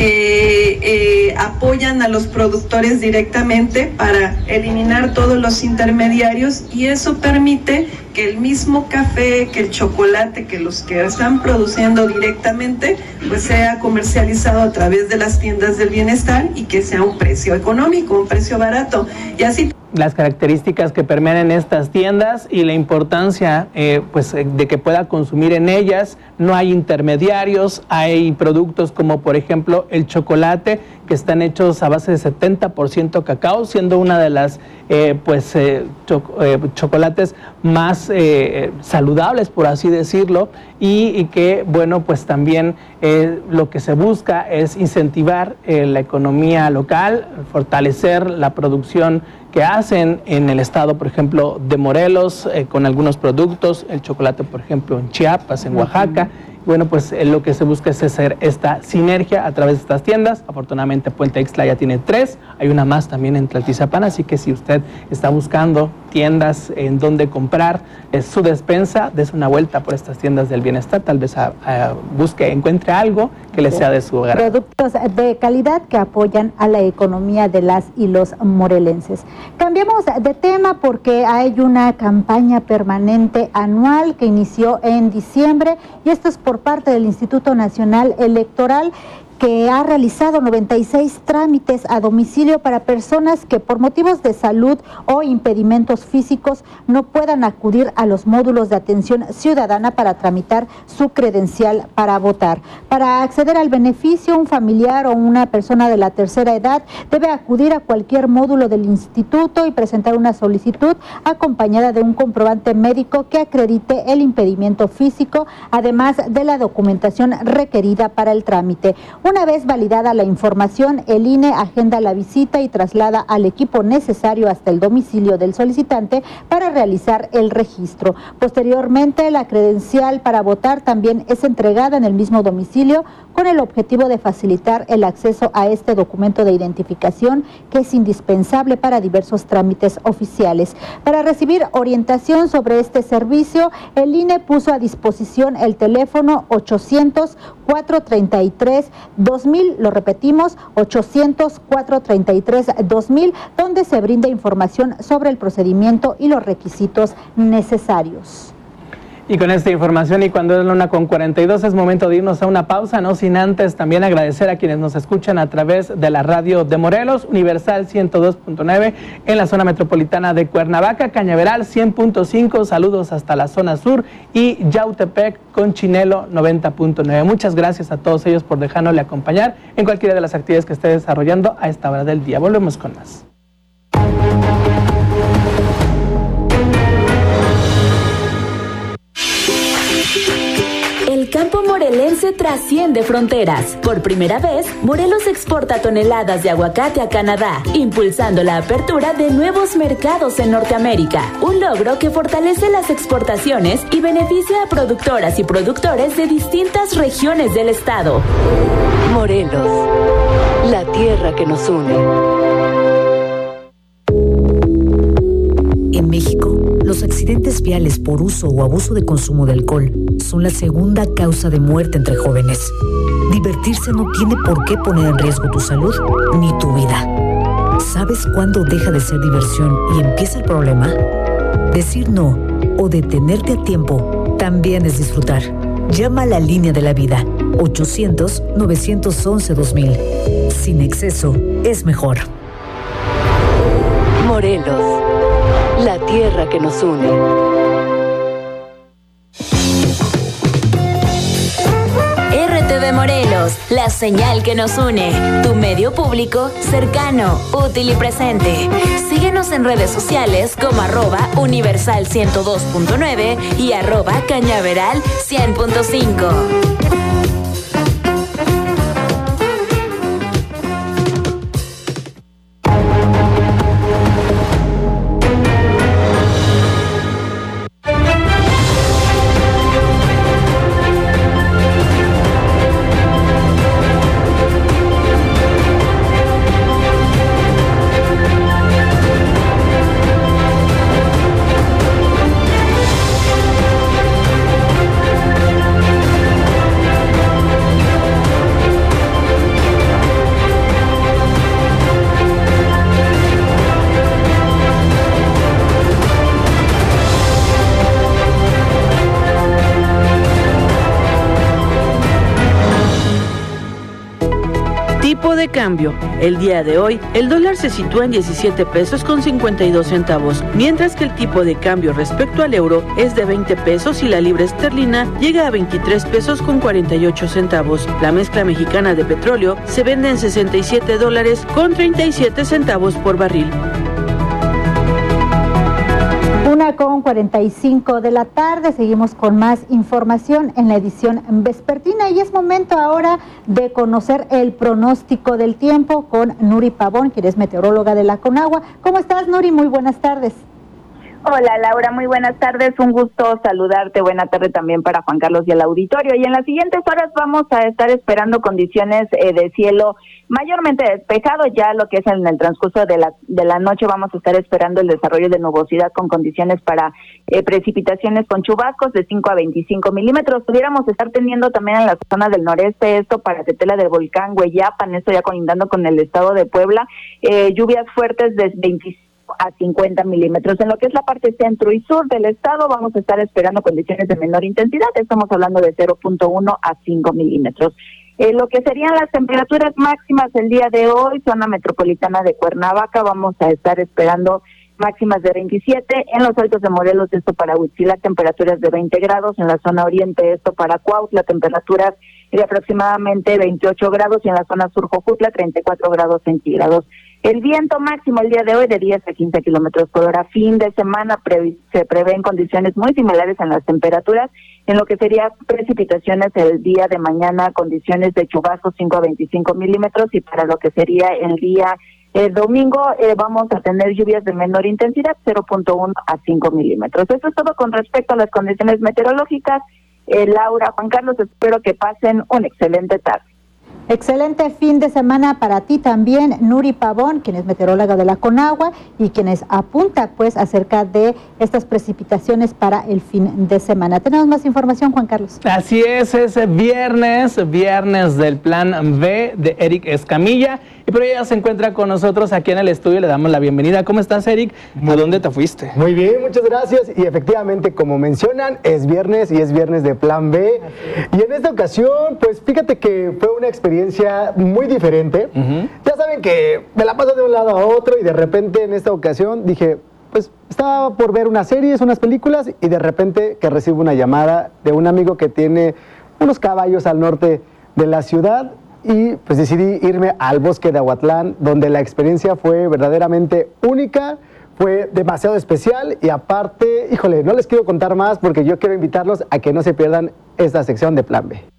que eh, apoyan a los productores directamente para eliminar todos los intermediarios y eso permite que el mismo café, que el chocolate, que los que están produciendo directamente, pues sea comercializado a través de las tiendas del bienestar y que sea un precio económico, un precio barato. Y así las características que permean en estas tiendas y la importancia eh, pues, de que pueda consumir en ellas. No hay intermediarios, hay productos como por ejemplo el chocolate, que están hechos a base de setenta por ciento cacao, siendo una de las eh, pues, eh, cho eh, chocolates más eh, saludables, por así decirlo, y, y que bueno, pues también eh, lo que se busca es incentivar eh, la economía local, fortalecer la producción que hacen en el estado, por ejemplo, de Morelos, eh, con algunos productos, el chocolate, por ejemplo, en Chiapas, en Oaxaca. Bueno, pues eh, lo que se busca es hacer esta sinergia a través de estas tiendas. Afortunadamente, Puente Ixtla ya tiene tres, hay una más también en Tlaltizapán, así que si usted está buscando tiendas en donde comprar eh, su despensa, des una vuelta por estas tiendas del bienestar, tal vez a, a busque, encuentre algo que le sea de su hogar. Productos de calidad que apoyan a la economía de las y los morelenses. Cambiamos de tema porque hay una campaña permanente anual que inició en diciembre y esto es por parte del Instituto Nacional Electoral, que ha realizado noventa y seis trámites a domicilio para personas que por motivos de salud o impedimentos físicos no puedan acudir a los módulos de atención ciudadana para tramitar su credencial para votar. Para acceder al beneficio, un familiar o una persona de la tercera edad debe acudir a cualquier módulo del instituto y presentar una solicitud acompañada de un comprobante médico que acredite el impedimento físico, además de la documentación requerida para el trámite. Una vez validada la información, el I N E agenda la visita y traslada al equipo necesario hasta el domicilio del solicitante para realizar el registro. Posteriormente, la credencial para votar también es entregada en el mismo domicilio con el objetivo de facilitar el acceso a este documento de identificación que es indispensable para diversos trámites oficiales. Para recibir orientación sobre este servicio, el I N E puso a disposición el teléfono ochocientos, cuatrocientos treinta y tres, dos mil, lo repetimos, ochocientos, cuatrocientos treinta y tres, dos mil, donde se brinda información sobre el procedimiento y los requisitos necesarios. Y con esta información y cuando es la una con cuarenta y dos es momento de irnos a una pausa, no sin antes también agradecer a quienes nos escuchan a través de la radio de Morelos, Universal ciento dos punto nueve en la zona metropolitana de Cuernavaca, Cañaveral cien punto cinco, saludos hasta la zona sur y Yautepec con Chinelo noventa punto nueve. Muchas gracias a todos ellos por dejarnos acompañar en cualquiera de las actividades que esté desarrollando a esta hora del día. Volvemos con más. El campo morelense trasciende fronteras. Por primera vez, Morelos exporta toneladas de aguacate a Canadá, impulsando la apertura de nuevos mercados en Norteamérica. Un logro que fortalece las exportaciones y beneficia a productoras y productores de distintas regiones del estado. Morelos, la tierra que nos une. En México, los accidentes viales por uso o abuso de consumo de alcohol son la segunda causa de muerte entre jóvenes. Divertirse no tiene por qué poner en riesgo tu salud ni tu vida. ¿Sabes cuándo deja de ser diversión y empieza el problema? Decir no o detenerte a tiempo también es disfrutar. Llama a la línea de la vida, ochocientos, novecientos once, dos mil. Sin exceso, es mejor. Morelos, la tierra que nos une. R T V Morelos, la señal que nos une. Tu medio público cercano, útil y presente. Síguenos en redes sociales como arroba universal ciento dos punto nueve y arroba cañaveral cien punto cinco. De cambio. El día de hoy, el dólar se sitúa en diecisiete pesos con cincuenta y dos centavos, mientras que el tipo de cambio respecto al euro es de veinte pesos y la libra esterlina llega a veintitrés pesos con cuarenta y ocho centavos. La mezcla mexicana de petróleo se vende en sesenta y siete dólares con treinta y siete centavos por barril. Una con cuarenta y cinco de la tarde, seguimos con más información en la edición vespertina y es momento ahora de conocer el pronóstico del tiempo con Nuri Pavón, quien es meteoróloga de la Conagua. ¿Cómo estás, Nuri? Muy buenas tardes. Hola Laura, muy buenas tardes, un gusto saludarte, buena tarde también para Juan Carlos y el auditorio. Y en las siguientes horas vamos a estar esperando condiciones eh, de cielo mayormente despejado, ya lo que es en el transcurso de la de la noche vamos a estar esperando el desarrollo de nubosidad con condiciones para eh, precipitaciones con chubascos de cinco a veinticinco milímetros. Pudiéramos estar teniendo también en la zona del noreste, esto para Tetela del Volcán, Hueyapan, esto ya colindando con el estado de Puebla, eh, lluvias fuertes de veinticinco a cincuenta milímetros. En lo que es la parte centro y sur del estado vamos a estar esperando condiciones de menor intensidad, estamos hablando de cero punto uno a cinco milímetros. Eh, lo que serían las temperaturas máximas el día de hoy, zona metropolitana de Cuernavaca, vamos a estar esperando máximas de veintisiete, en los altos de Morelos, esto para Huitzilac, temperaturas de veinte grados, en la zona oriente, esto para Cuautla, temperaturas de aproximadamente veintiocho grados, y en la zona sur Jojutla, treinta y cuatro grados centígrados. El viento máximo el día de hoy de diez a quince kilómetros por hora. Fin de semana pre se prevén condiciones muy similares en las temperaturas, en lo que sería precipitaciones el día de mañana, condiciones de chubascos cinco a veinticinco milímetros, y para lo que sería el día el domingo eh, vamos a tener lluvias de menor intensidad, cero punto uno a cinco milímetros. Eso es todo con respecto a las condiciones meteorológicas. Eh, Laura, Juan Carlos, espero que pasen una excelente tarde. Excelente fin de semana para ti también, Nuri Pavón, quien es meteoróloga de la Conagua y quienes apunta pues acerca de estas precipitaciones para el fin de semana. Tenemos más información, Juan Carlos. Así es, es viernes, viernes del Plan B de Eric Escamilla. Y por ella se encuentra con nosotros aquí en el estudio, le damos la bienvenida. ¿Cómo estás, Eric? ¿A dónde te fuiste? Muy bien, muchas gracias. Y efectivamente, como mencionan, es viernes y es viernes de Plan B. Y en esta ocasión, pues fíjate que fue una experiencia muy diferente. Uh-huh. Ya saben que me la paso de un lado a otro y de repente en esta ocasión dije, pues estaba por ver unas series, unas películas y de repente que recibo una llamada de un amigo que tiene unos caballos al norte de la ciudad. Y pues decidí irme al bosque de Ahuatlán, donde la experiencia fue verdaderamente única, fue demasiado especial y aparte, híjole, no les quiero contar más porque yo quiero invitarlos a que no se pierdan esta sección de Plan B.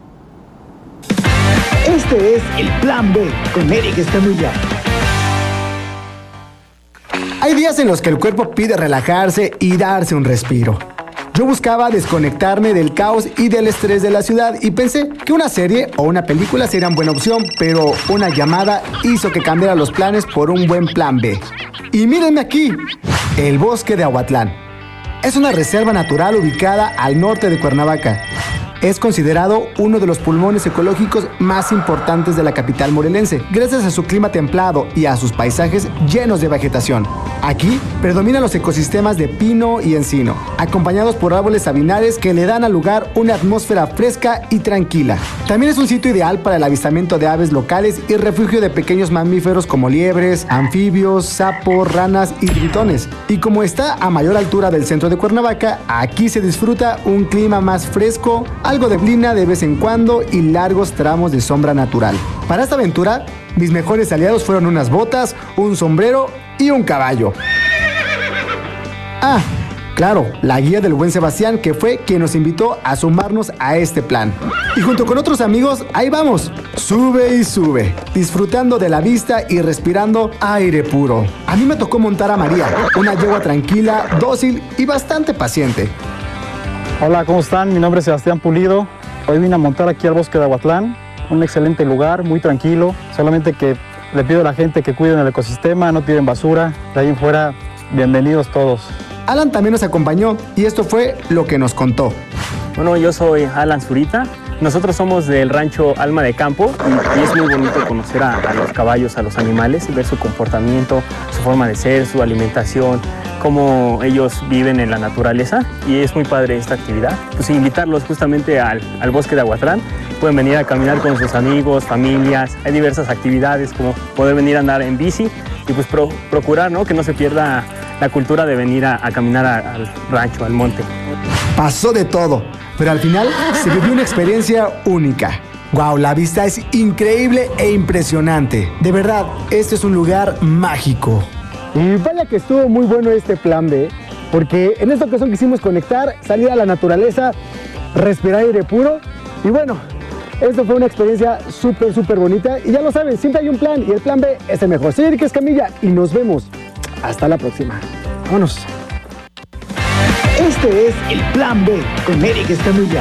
Este es el Plan B con Eric Escamilla. Hay días en los que el cuerpo pide relajarse y darse un respiro. Yo buscaba desconectarme del caos y del estrés de la ciudad y pensé que una serie o una película serían buena opción, pero una llamada hizo que cambiara los planes por un buen plan B. Y mírenme aquí, el bosque de Ahuatlán. Es una reserva natural ubicada al norte de Cuernavaca. Es considerado uno de los pulmones ecológicos más importantes de la capital morelense, gracias a su clima templado y a sus paisajes llenos de vegetación. Aquí predominan los ecosistemas de pino y encino, acompañados por árboles sabinares que le dan al lugar una atmósfera fresca y tranquila. También es un sitio ideal para el avistamiento de aves locales y refugio de pequeños mamíferos como liebres, anfibios, sapos, ranas y tritones. Y como está a mayor altura del centro de Cuernavaca, aquí se disfruta un clima más fresco, algo de neblina de vez en cuando y largos tramos de sombra natural. Para esta aventura, mis mejores aliados fueron unas botas, un sombrero y un caballo. Ah, claro, la guía del buen Sebastián, que fue quien nos invitó a sumarnos a este plan. Y junto con otros amigos, ahí vamos, sube y sube, disfrutando de la vista y respirando aire puro. A mí me tocó montar a María, una yegua tranquila, dócil y bastante paciente. Hola, ¿cómo están? Mi nombre es Sebastián Pulido. Hoy vine a montar aquí al bosque de Ahuatlán, un excelente lugar, muy tranquilo. Solamente que le pido a la gente que cuiden el ecosistema, no tiren basura. De ahí en fuera, bienvenidos todos. Alan también nos acompañó y esto fue lo que nos contó. Bueno, yo soy Alan Zurita. Nosotros somos del rancho Alma de Campo y, y es muy bonito conocer a, a los caballos, a los animales, ver su comportamiento, su forma de ser, su alimentación, cómo ellos viven en la naturaleza y es muy padre esta actividad. Pues invitarlos justamente al, al bosque de Ahuatlán. Pueden venir a caminar con sus amigos, familias, hay diversas actividades como poder venir a andar en bici y pues pro, procurar, ¿no?, que no se pierda la cultura de venir a, a caminar a, al rancho, al monte. Pasó de todo, pero al final se vivió una experiencia única. Wow, la vista es increíble e impresionante. De verdad, este es un lugar mágico. Y vaya que estuvo muy bueno este plan B, porque en esta ocasión quisimos conectar, salir a la naturaleza, respirar aire puro y bueno, esto fue una experiencia súper, súper bonita y ya lo saben, siempre hay un plan y el plan B es el mejor. Soy Eric Escamilla y nos vemos. Hasta la próxima. Vámonos. Este es el Plan B con Eric Escamilla.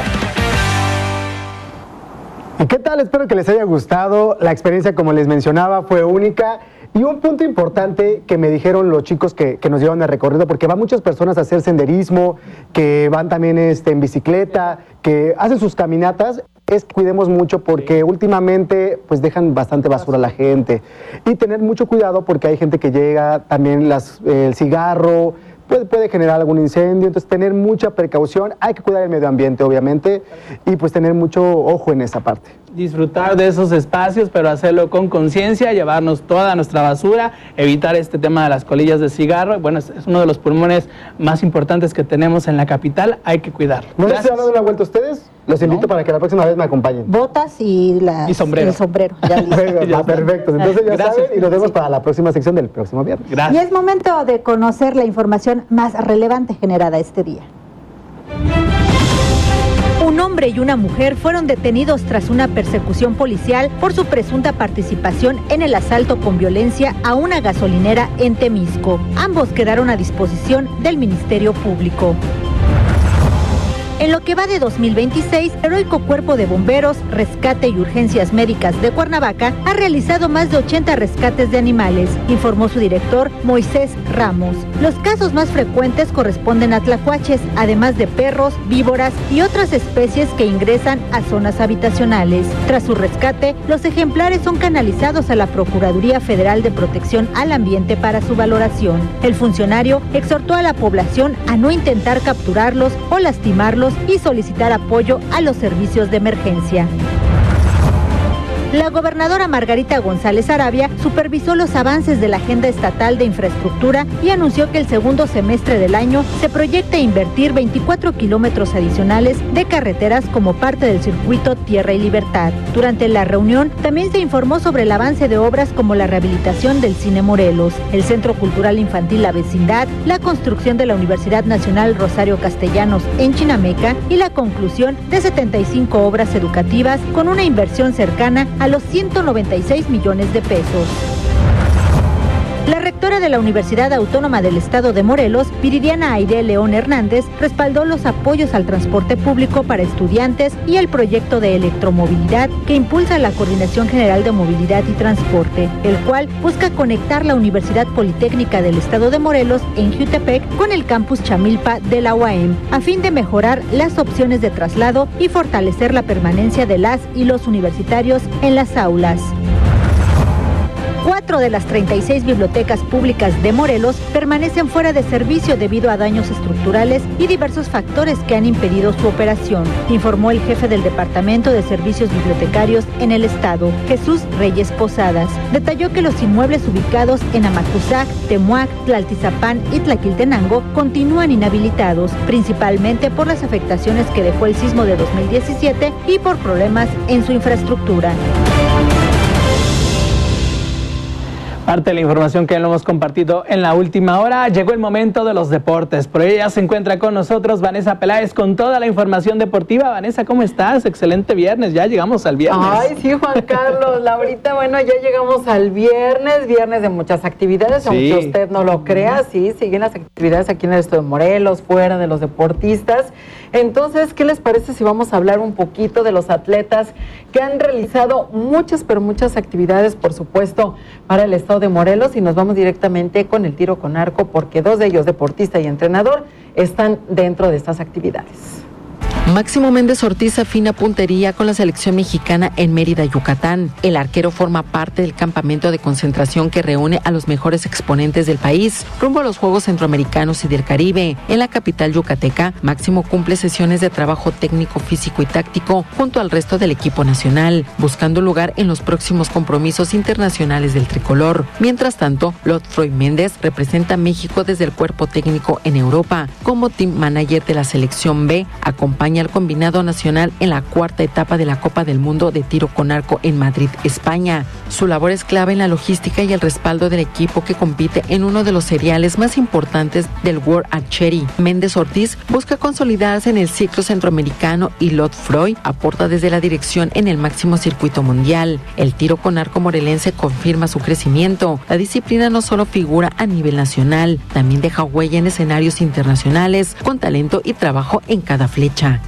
¿Y qué tal? Espero que les haya gustado. La experiencia, como les mencionaba, fue única. Y un punto importante que me dijeron los chicos que, que nos llevan de recorrido, porque van muchas personas a hacer senderismo, que van también este, en bicicleta, que hacen sus caminatas, es que cuidemos mucho porque últimamente pues dejan bastante basura a la gente. Y tener mucho cuidado porque hay gente que llega, también las, eh, el cigarro, Puede, puede generar algún incendio, entonces tener mucha precaución, hay que cuidar el medio ambiente obviamente y pues tener mucho ojo en esa parte. Disfrutar de esos espacios, pero hacerlo con conciencia, llevarnos toda nuestra basura, evitar este tema de las colillas de cigarro. Bueno, es, es uno de los pulmones más importantes que tenemos en la capital, hay que cuidarlo. ¿No sé si han dado una vuelta ustedes? Los invito no. para que la próxima vez me acompañen. Botas y, las, y sombrero. el sombrero. Ya ah, perfecto, entonces ya Gracias. saben y nos vemos sí. para la próxima sección del próximo viernes. Gracias. Y es momento de conocer la información más relevante generada este día. Un hombre y una mujer fueron detenidos tras una persecución policial por su presunta participación en el asalto con violencia a una gasolinera en Temisco. Ambos quedaron a disposición del Ministerio Público. En lo que va de dos mil veintiséis, el heroico Cuerpo de Bomberos, Rescate y Urgencias Médicas de Cuernavaca ha realizado más de ochenta rescates de animales, informó su director Moisés Ramos. Los casos más frecuentes corresponden a tlacuaches, además de perros, víboras y otras especies que ingresan a zonas habitacionales. Tras su rescate, los ejemplares son canalizados a la Procuraduría Federal de Protección al Ambiente para su valoración. El funcionario exhortó a la población a no intentar capturarlos o lastimarlos y solicitar apoyo a los servicios de emergencia. La gobernadora Margarita González Arabia supervisó los avances de la Agenda Estatal de Infraestructura y anunció que el segundo semestre del año se proyecta invertir veinticuatro kilómetros adicionales de carreteras como parte del circuito Tierra y Libertad. Durante la reunión también se informó sobre el avance de obras como la rehabilitación del Cine Morelos, el Centro Cultural Infantil La Vecindad, la construcción de la Universidad Nacional Rosario Castellanos en Chinameca y la conclusión de setenta y cinco obras educativas con una inversión cercana a los ciento noventa y seis millones de pesos. La rectora de la Universidad Autónoma del Estado de Morelos, Viridiana Aide León Hernández, respaldó los apoyos al transporte público para estudiantes y el proyecto de electromovilidad que impulsa la Coordinación General de Movilidad y Transporte, el cual busca conectar la Universidad Politécnica del Estado de Morelos en Jutepec con el campus Chamilpa de la U A M, a fin de mejorar las opciones de traslado y fortalecer la permanencia de las y los universitarios en las aulas. Cuatro de las treinta y seis bibliotecas públicas de Morelos permanecen fuera de servicio debido a daños estructurales y diversos factores que han impedido su operación, informó el jefe del Departamento de Servicios Bibliotecarios en el Estado, Jesús Reyes Posadas. Detalló que los inmuebles ubicados en Amacuzac, Temuac, Tlaltizapán y Tlaquiltenango continúan inhabilitados, principalmente por las afectaciones que dejó el sismo de dos mil diecisiete y por problemas en su infraestructura. Parte de la información que lo hemos compartido en la última hora. Llegó el momento de los deportes. Por ello ya se encuentra con nosotros Vanessa Peláez con toda la información deportiva. Vanessa, ¿cómo estás? Excelente viernes. Ya llegamos al viernes. Ay, sí, Juan Carlos. Laurita, bueno, ya llegamos al viernes. Viernes de muchas actividades, sí. Aunque usted no lo crea. Sí, siguen las actividades aquí en el estado de Morelos, fuera de los deportistas. Entonces, ¿qué les parece si vamos a hablar un poquito de los atletas que han realizado muchas, pero muchas actividades, por supuesto, para el estado de Morelos? Y nos vamos directamente con el tiro con arco, porque dos de ellos, deportista y entrenador, están dentro de estas actividades. Máximo Méndez Ortiz afina puntería con la selección mexicana en Mérida, Yucatán. El arquero forma parte del campamento de concentración que reúne a los mejores exponentes del país rumbo a los Juegos Centroamericanos y del Caribe. En la capital yucateca, Máximo cumple sesiones de trabajo técnico, físico y táctico junto al resto del equipo nacional, buscando lugar en los próximos compromisos internacionales del tricolor. Mientras tanto, Lotfroy Méndez representa a México desde el cuerpo técnico en Europa. Como team manager de la selección B, acompaña al combinado nacional en la cuarta etapa de la Copa del Mundo de tiro con arco en Madrid, España. Su labor es clave en la logística y el respaldo del equipo que compite en uno de los seriales más importantes del World Archery. Méndez Ortiz busca consolidarse en el ciclo centroamericano y Lotfroy aporta desde la dirección en el máximo circuito mundial. El tiro con arco morelense confirma su crecimiento. La disciplina no solo figura a nivel nacional, también deja huella en escenarios internacionales con talento y trabajo en cada flecha.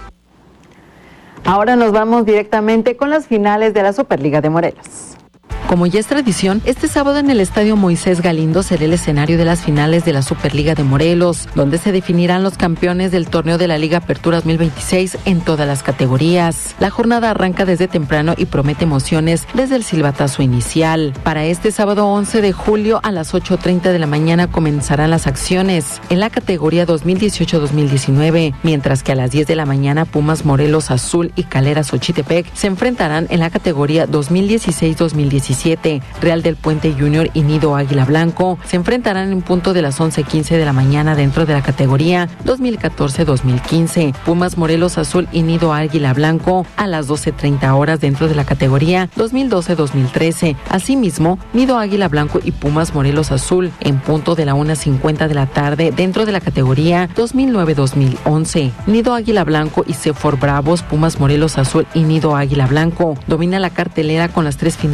Ahora nos vamos directamente con las finales de la Superliga de Morelos. Como ya es tradición, este sábado en el Estadio Moisés Galindo será el escenario de las finales de la Superliga de Morelos, donde se definirán los campeones del torneo de la Liga Apertura dos mil veintiséis en todas las categorías. La jornada arranca desde temprano y promete emociones desde el silbatazo inicial. Para este sábado once de julio a las ocho treinta de la mañana comenzarán las acciones en la categoría dos mil dieciocho dos mil diecinueve, mientras que a las diez de la mañana Pumas Morelos Azul y Caleras Xochitepec se enfrentarán en la categoría dos mil dieciséis dos mil diecisiete. Real del Puente Junior y Nido Águila Blanco se enfrentarán en punto de las once quince de la mañana dentro de la categoría dos mil catorce dos mil quince. Pumas Morelos Azul y Nido Águila Blanco a las doce treinta horas dentro de la categoría dos mil doce dos mil trece. Asimismo, Nido Águila Blanco y Pumas Morelos Azul en punto de la una cincuenta de la tarde dentro de la categoría dos mil nueve dos mil once. Nido Águila Blanco y Sefor Bravos, Pumas Morelos Azul y Nido Águila Blanco domina la cartelera con las tres finales cada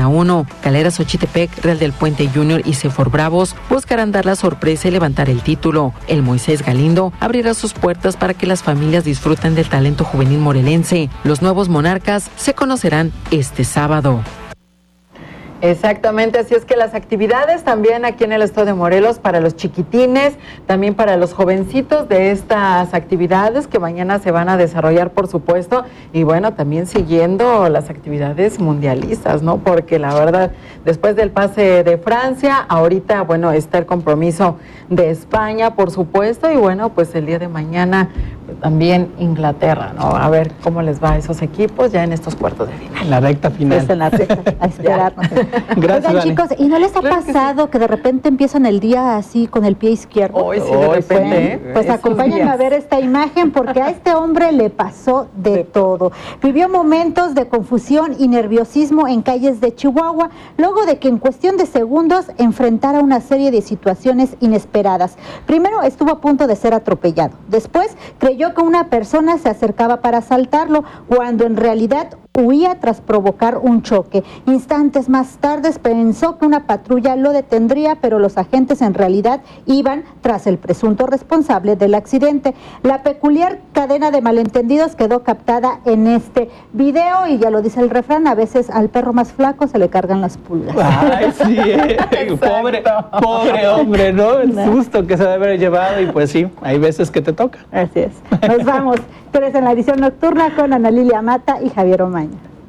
Fórmula uno. Galeras Xochitepec, Real del Puente Junior y Sefor Bravos buscarán dar la sorpresa y levantar el título. El Moisés Galindo abrirá sus puertas para que las familias disfruten del talento juvenil morelense. Los nuevos monarcas se conocerán este sábado. Exactamente, así es que las actividades también aquí en el estado de Morelos para los chiquitines, también para los jovencitos de estas actividades que mañana se van a desarrollar, por supuesto, y bueno, también siguiendo las actividades mundialistas, ¿no? Porque la verdad, después del pase de Francia, ahorita, bueno, está el compromiso de España, por supuesto, y bueno, pues el día de mañana pues, también Inglaterra, ¿no? A ver cómo les va a esos equipos ya en estos cuartos de final. En la recta final. Pues en la recta, a esperarnos. Gracias, Oigan, chicos, ¿y no les ha Claro pasado que, que de repente empiezan el día así con el pie izquierdo? Hoy sí, de repente, ¿eh? Pues Esos acompáñenme días. a ver esta imagen porque a este hombre le pasó de todo. Vivió momentos de confusión y nerviosismo en calles de Chihuahua, luego de que en cuestión de segundos enfrentara una serie de situaciones inesperadas. Primero estuvo a punto de ser atropellado. Después creyó que una persona se acercaba para asaltarlo, cuando en realidad huía tras provocar un choque. Instantes más tarde pensó que una patrulla lo detendría, pero los agentes en realidad iban tras el presunto responsable del accidente. La peculiar cadena de malentendidos quedó captada en este video y ya lo dice el refrán, a veces al perro más flaco se le cargan las pulgas. Ay, sí, eh. pobre, pobre hombre, ¿no? El susto que se debe haber llevado y pues sí, hay veces que te toca. Así es. Nos vamos. Pero es en la edición nocturna con Ana Lilia Mata y Javier Omaña.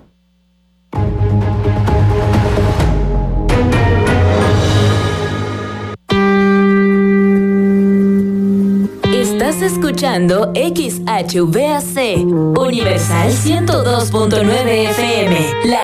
Estás escuchando X H V A C, Universal ciento dos punto nueve F M, la